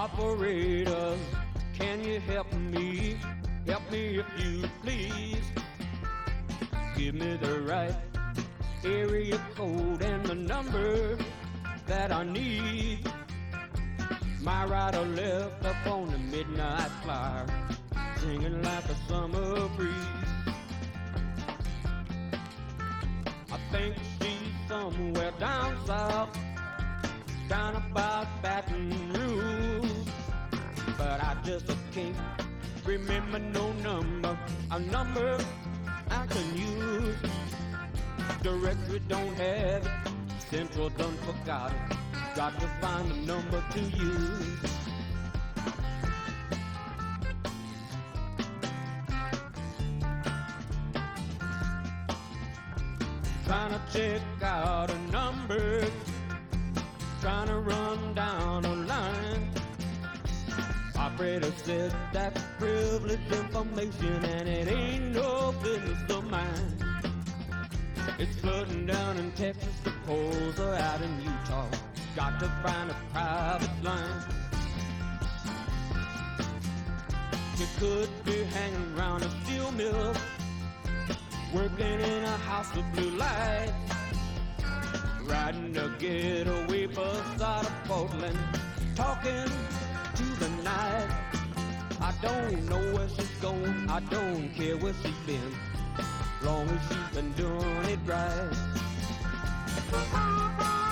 Operator, can you help me? Help me if you please. Give me the right area code and the number that I need. My right or left up on the midnight flyer, singing like a summer breeze. I think she's somewhere down south, down about Baton Rouge, but I just can't remember no number, a number I can use. Directory don't have it, Central done forgot it. Got to find a number to use. Trying to check out a number, trying to run down a line. Operator said that's privileged information and it ain't no business of mine. It's flooding down in Texas, the poles are out in Utah. Got to find a private line. You could be hanging around a steel mill, working in a house with blue lights, riding a getaway bus out of Portland, talking to the night. I don't know where she's going, I don't care where she's been, long as she's been doing it right.